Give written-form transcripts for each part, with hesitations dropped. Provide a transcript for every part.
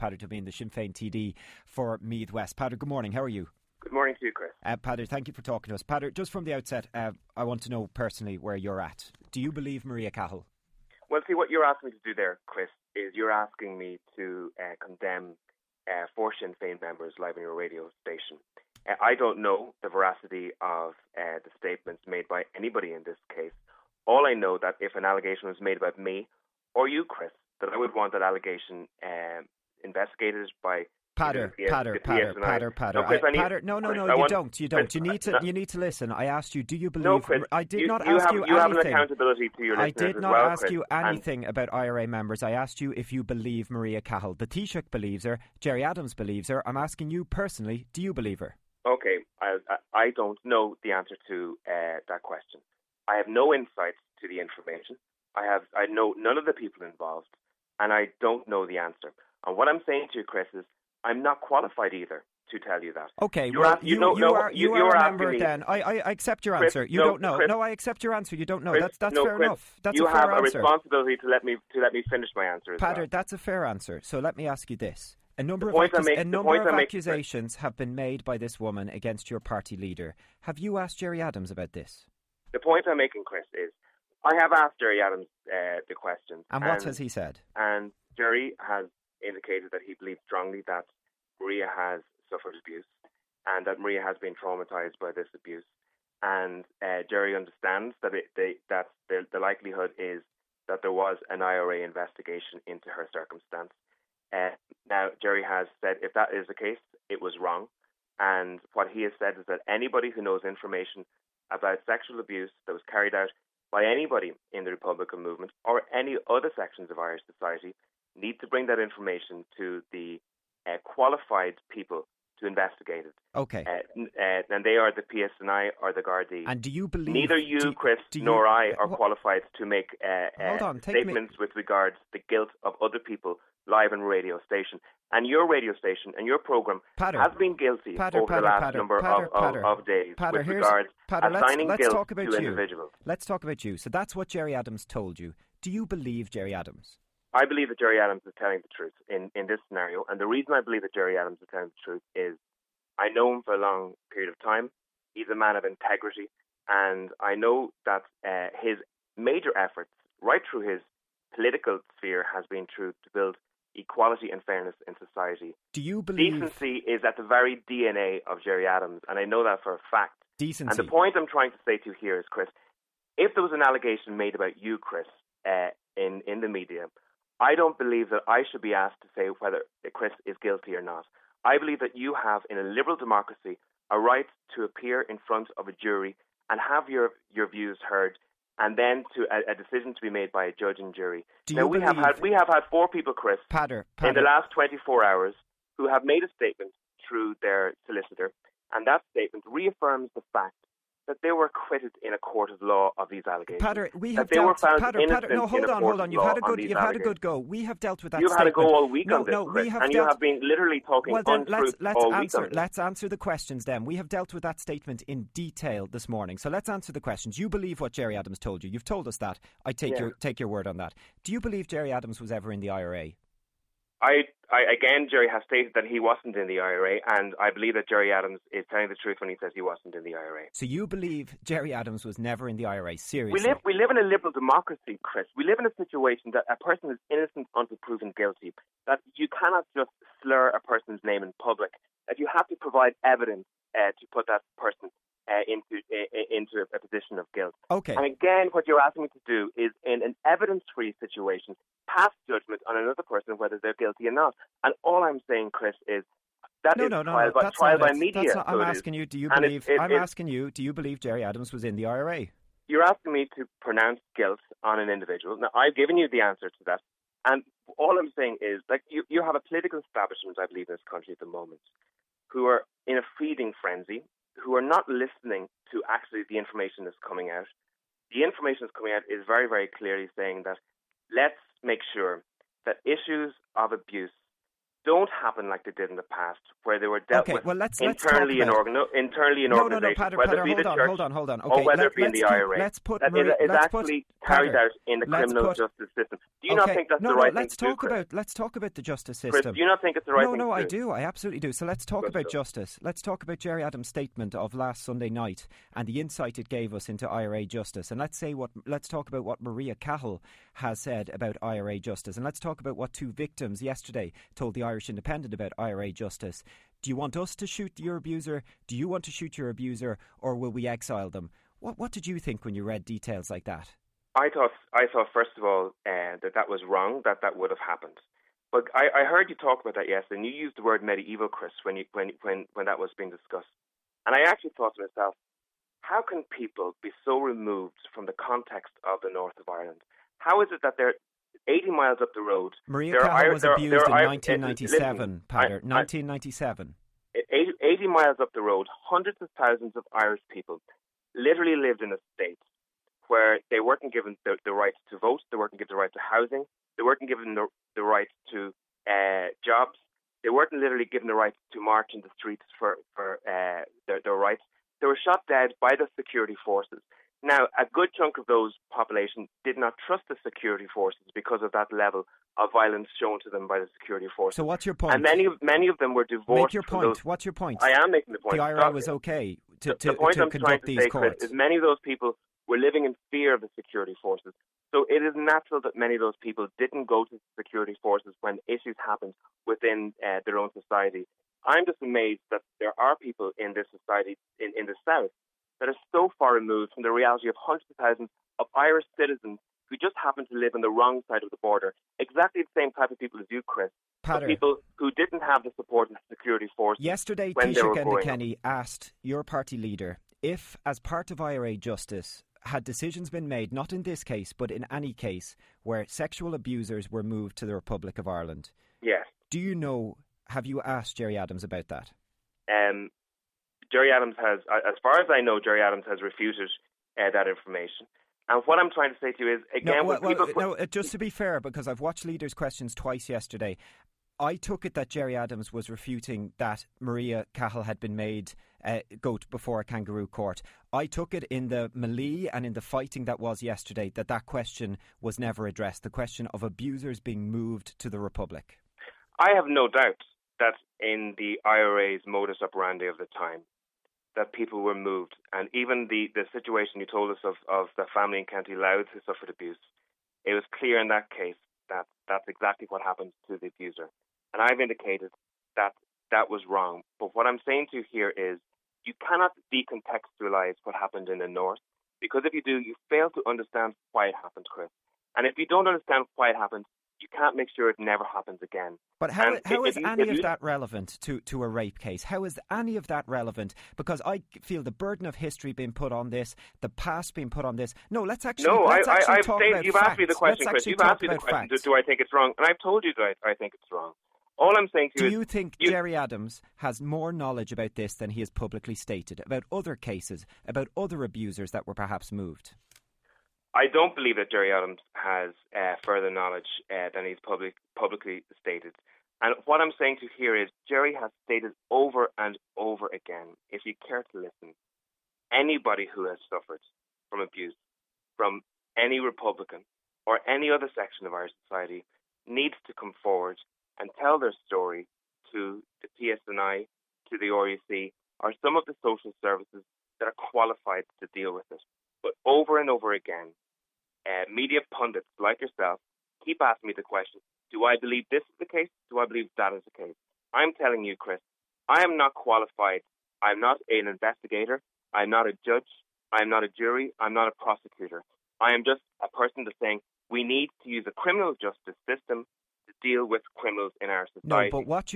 Peadar Tóibín, the Sinn Féin TD for Meath West. Peadar, good morning. How are you? Good morning to you, Chris. Peadar, thank you for talking to us. Peadar, just from the outset, I want to know personally where you're at. Do you believe Maria Cahill? Well, see, what you're asking me to do there, Chris, is you're asking me to condemn 4 Sinn Féin members live on your radio station. I don't know the veracity of the statements made by anybody in this case. All I know that if an allegation was made about me or you, Chris, that I would want that allegation investigated by Peadar. No, you don't. You need to listen. I asked you, do you believe... No, Chris, I did not ask you anything. You have an accountability to your listeners. I did not ask Chris, you anything about IRA members. I asked you if you believe Maria Cahill. The Taoiseach believes her. Jerry Adams believes her. I'm asking you personally, do you believe her? Okay, I don't know the answer to that question. I have no insight to the information. I know none of the people involved, and I don't know the answer. And what I'm saying to you, Chris, is I'm not qualified either to tell you that. Okay, you are a member then. I accept your answer. You don't know. No, I accept your answer. You don't know. That's fair enough. That's a fair answer. You have a responsibility to let me finish my answer. Peadar, that's a fair answer. So let me ask you this. A number of accusations have been made by this woman against your party leader. Have you asked Jerry Adams about this? The point I'm making, Chris, is I have asked Jerry Adams the questions. And what has he said? And Jerry has indicated that he believes strongly that Maria has suffered abuse and that Maria has been traumatised by this abuse. And Jerry understands that the likelihood is that there was an IRA investigation into her circumstance. Now, Jerry has said if that is the case, it was wrong. And what he has said is that anybody who knows information about sexual abuse that was carried out by anybody in the Republican movement or any other sections of Irish society need to bring that information to the qualified people to investigate it. Okay. And they are the PSNI or the Gardaí. And do you believe... Neither you, Chris, nor I are qualified to make statements with regards to the guilt of other people live on radio station. And your radio station and your programme has been guilty over the last number of days with regards to assigning guilt to individuals. Let's talk about you. So that's what Jerry Adams told you. Do you believe Jerry Adams? I believe that Jerry Adams is telling the truth in this scenario. And the reason I believe that Jerry Adams is telling the truth is I know him for a long period of time. He's a man of integrity. And I know that his major efforts right through his political sphere has been to build equality and fairness in society. Do you believe... Decency is at the very DNA of Jerry Adams, and I know that for a fact. Decency. And the point I'm trying to say to you here is, Chris, if there was an allegation made about you, Chris, in the media, I don't believe that I should be asked to say whether Chris is guilty or not. I believe that you have, in a liberal democracy, a right to appear in front of a jury and have your views heard, and then to a decision to be made by a judge and jury. Now, we have had 4 people, Chris, Peadar. in the last 24 hours who have made a statement through their solicitor, and that statement reaffirms the fact that they were acquitted in a court of law of these allegations. Peadar, we have dealt... No, hold on. You've had a good go. We have dealt with that You've statement. You've had a go all week on this, Chris, you have been literally talking untruth all week on this. Let's answer the questions then. We have dealt with that statement in detail this morning. So let's answer the questions. You believe what Jerry Adams told you. You've told us that. I take your word on that. Do you believe Jerry Adams was ever in the IRA? Again, Jerry has stated that he wasn't in the IRA, and I believe that Jerry Adams is telling the truth when he says he wasn't in the IRA. So you believe Jerry Adams was never in the IRA? Seriously? We live in a liberal democracy, Chris. We live in a situation that a person is innocent until proven guilty, that you cannot just slur a person's name in public, that you have to provide evidence to put that person into a position of guilt. Okay. And again, what you're asking me to do is, in an evidence-free situation, pass judgment on another person whether they're guilty or not. And all I'm saying, Chris, is that trial by media. I'm asking you, do you believe Jerry Adams was in the IRA? You're asking me to pronounce guilt on an individual. Now, I've given you the answer to that. And all I'm saying is, like, you have a political establishment, I believe, in this country at the moment, who are in a feeding frenzy, who are not listening to actually the information that's coming out. The information that's coming out is very, very clearly saying that let's make sure that issues of abuse don't happen like they did in the past, where they were dealt with internally in organisations, whether it be the church or whether it be in the IRA. It's actually carried out in the criminal justice system. Do you not think that's the right thing to do? Let's talk about the justice system. Chris, do you not think it's the right thing to do? No, I do. I absolutely do. So let's talk about justice. Let's talk about Gerry Adams' statement of last Sunday night and the insight it gave us into IRA justice. And let's talk about what Maria Cahill has said about IRA justice. And let's talk about what two victims yesterday told the Irish Independent about IRA justice. Do you want us to shoot your abuser? Do you want to shoot your abuser? Or will we exile them? What did you think when you read details like that? I thought first of all, that was wrong, that would have happened. But I heard you talk about that yesterday, and you used the word medieval, Chris, when that was being discussed. And I actually thought to myself, how can people be so removed from the context of the north of Ireland? How is it that they're 80 miles up the road? Maria Cahill was abused in 1997, Pater. 1997. 80 miles up the road, hundreds of thousands of Irish people literally lived in a state where they weren't given the right to vote, they weren't given the right to housing, they weren't given the right to jobs, they weren't literally given the right to march in the streets for their rights. They were shot dead by the security forces. Now, a good chunk of those population did not trust the security forces because of that level of violence shown to them by the security forces. So what's your point? And many of them were divorced. Make your point. What's your point? I am making the point. The IRA was okay to conduct these courts. Chris, is many of those people were living in fear of the security forces. So it is natural that many of those people didn't go to the security forces when issues happened within their own society. I'm just amazed that there are people in this society, in the South, that are so far removed from the reality of hundreds of thousands of Irish citizens who just happen to live on the wrong side of the border. Exactly the same type of people as you, Chris. Pater, people who didn't have the support of the security forces. Yesterday, Taoiseach Enda Kenny asked your party leader if, as part of IRA justice, had decisions been made, not in this case, but in any case, where sexual abusers were moved to the Republic of Ireland. Yes. Do you know, have you asked Gerry Adams about that? Gerry Adams has, as far as I know, Gerry Adams has refuted that information. And what I'm trying to say to you is, again... just to be fair, because I've watched Leaders' Questions twice yesterday, I took it that Gerry Adams was refuting that Maria Cahill had been made goat before a kangaroo court. I took it in the melee and in the fighting that was yesterday that question was never addressed, the question of abusers being moved to the Republic. I have no doubt that in the IRA's modus operandi of the time, that people were moved. And even the situation you told us of the family in County Louth who suffered abuse, it was clear in that case that that's exactly what happened to the abuser. And I've indicated that that was wrong. But what I'm saying to you here is you cannot decontextualize what happened in the north, because if you do, you fail to understand why it happened, Chris. And if you don't understand why it happened, you can't make sure it never happens again. But how is any of that relevant to a rape case? How is any of that relevant? Because I feel the burden of history being put on this, the past being put on this. No, let's actually talk about facts. You've asked me the question, Chris. You've asked me the question, do I think it's wrong? And I've told you that I think it's wrong. All I'm saying to you is... Do you think Gerry Adams has more knowledge about this than he has publicly stated, about other cases, about other abusers that were perhaps moved? I don't believe that Gerry Adams has further knowledge than he's publicly stated. And what I'm saying to you here is Gerry has stated over and over again, if you care to listen, anybody who has suffered from abuse from any Republican or any other section of our society needs to come forward and tell their story to the PSNI, to the RUC, or some of the social services that are qualified to deal with it. But over and over again, media pundits like yourself keep asking me the question, do I believe this is the case? Do I believe that is the case? I'm telling you, Chris, I am not qualified. I'm not an investigator. I'm not a judge. I'm not a jury. I'm not a prosecutor. I am just a person that's saying we need to use a criminal justice system to deal with criminals in our society. No, but what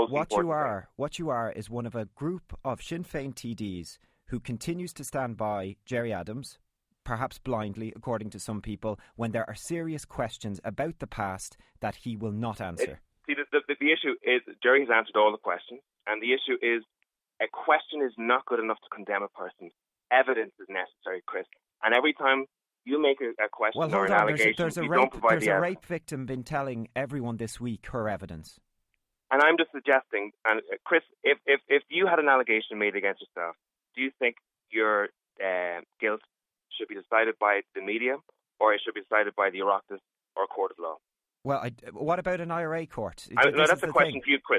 you are is one of a group of Sinn Féin TDs who continues to stand by Gerry Adams, perhaps blindly, according to some people, when there are serious questions about the past that he will not answer. The issue is Gerry has answered all the questions, and the issue is a question is not good enough to condemn a person. Evidence is necessary, Chris. And every time you make a question or an allegation, don't provide the evidence. There's a rape victim been telling everyone this week her evidence. And I'm just suggesting, and Chris, if you had an allegation made against yourself, do you think your guilt should be decided by the media, or it should be decided by the Oireachtas or court of law? Well, what about an IRA court? No, that's a question for you, Chris.